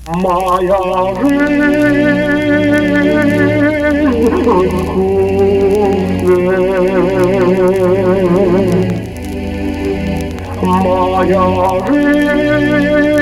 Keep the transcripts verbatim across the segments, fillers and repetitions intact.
Моя жизнь в искусстве, моя жизнь.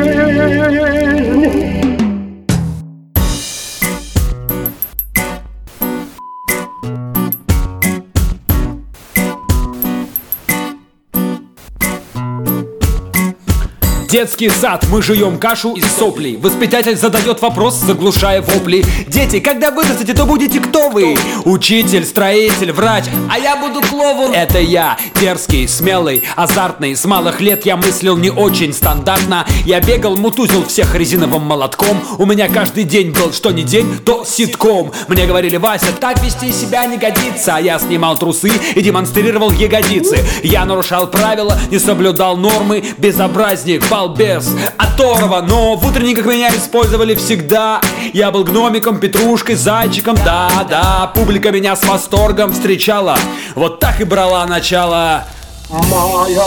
Детский сад, мы жуем кашу из соплей. Воспитатель задает вопрос, заглушая вопли. Дети, когда вырастете, то будете кто вы? Учитель, строитель, врач, а я буду клоун. Это я, дерзкий, смелый, азартный. С малых лет я мыслил не очень стандартно. Я бегал, мутузил всех резиновым молотком. У меня каждый день был, что не день, то ситком. Мне говорили: Вася, так вести себя не годится. А я снимал трусы и демонстрировал ягодицы. Я нарушал правила, не соблюдал нормы. Безобразник, без оторва, но в утренниках меня использовали всегда. Я был гномиком, петрушкой, зайчиком, да-да. Публика меня с восторгом встречала. Вот так и брала начало моя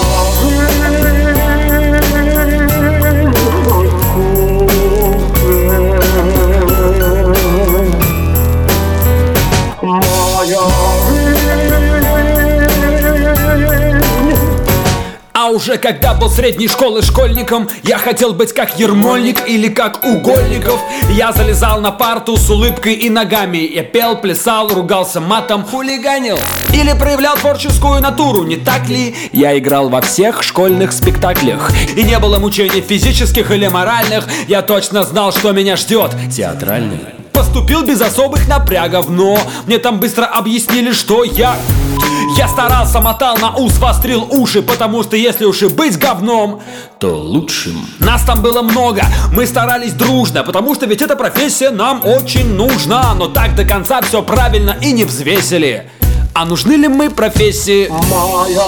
А уже когда был средней школы школьником, я хотел быть как Ермольник или как Угольников. Я залезал на парту с улыбкой и ногами. Я пел, плясал, ругался матом, хулиганил или проявлял творческую натуру, не так ли? Я играл во всех школьных спектаклях, и не было мучений физических или моральных. Я точно знал, что меня ждет театральный. Поступил без особых напрягов, но мне там быстро объяснили, что я... Я старался, мотал на ус, вострил уши, потому что если уж и быть говном, то лучшим. Нас там было много, мы старались дружно, потому что ведь эта профессия нам очень нужна. Но так до конца все правильно и не взвесили. А нужны ли мы профессии? Моя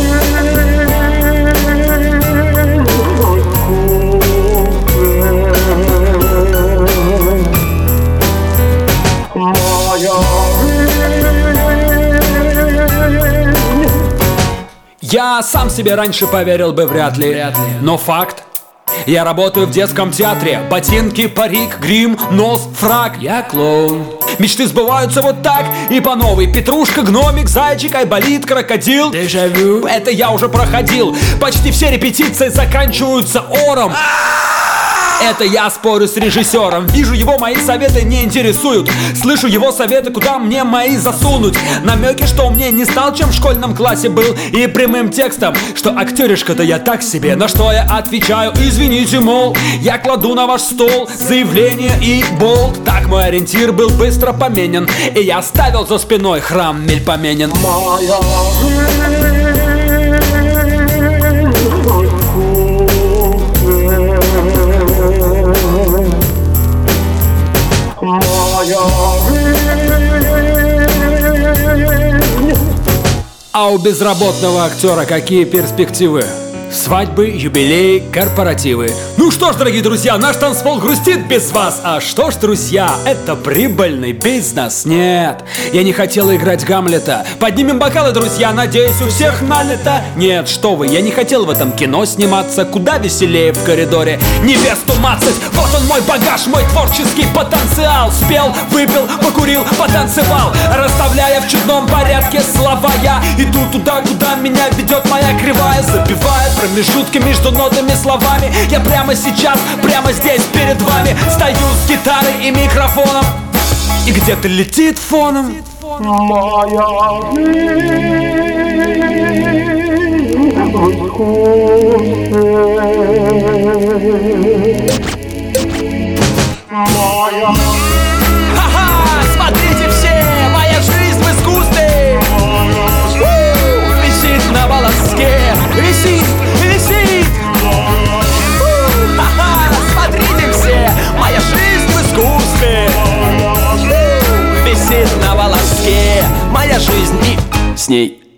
Я сам себе раньше поверил бы вряд ли, вряд ли. Но факт. Я работаю в детском театре. Ботинки, парик, грим, нос, фрак. Я клоун. Мечты сбываются вот так и по новой. Петрушка, гномик, зайчик, айболит, крокодил. Дежавю. Это я уже проходил. Почти все репетиции заканчиваются ором. Это я спорю с режиссером. Вижу его, мои советы не интересуют. Слышу его советы, куда мне мои засунуть. Намеки, что мне не стал, чем в школьном классе был. И прямым текстом, что актеришка-то я так себе. На что я отвечаю: извините, мол, я кладу на ваш стол заявление и болт. Так мой ориентир был быстро поменен, и я оставил за спиной храм Мельпоменин. моя А у безработного актера какие перспективы? Свадьбы, юбилеи, корпоративы. Ну что ж, дорогие друзья, наш танцпол грустит без вас. А что ж, друзья, это прибыльный бизнес. Нет, я не хотел играть Гамлета. Поднимем бокалы, друзья, надеюсь, у всех налито. Нет, что вы, я не хотел в этом кино сниматься. Куда веселее в коридоре невесту мацать. Вот он мой багаж, мой творческий потенциал. Спел, выпил, покурил, потанцевал, расставляя в чудном порядке слова. Я иду туда, куда меня ведет моя кривая. Забивает промежутки между нотами, словами. Я прямо сейчас, прямо здесь перед вами стою с гитарой и микрофоном, и где-то летит фоном моя жизнь в искусстве, моя. Ха-ха, смотрите все, моя жизнь в искусстве. У-у-у, висит на волоске, висит, висит. Ха-ха, смотрите все, моя жизнь в искусстве. Висит на волоске, моя жизнь и с ней